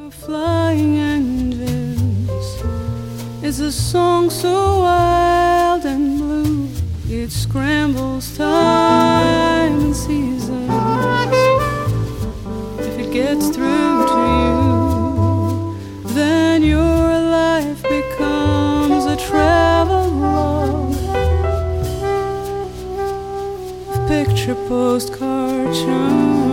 Flying engines is a song so wild and blue. It scrambles time and seasons. If it gets through to you, then your life becomes a travel log. Picture postcard charm.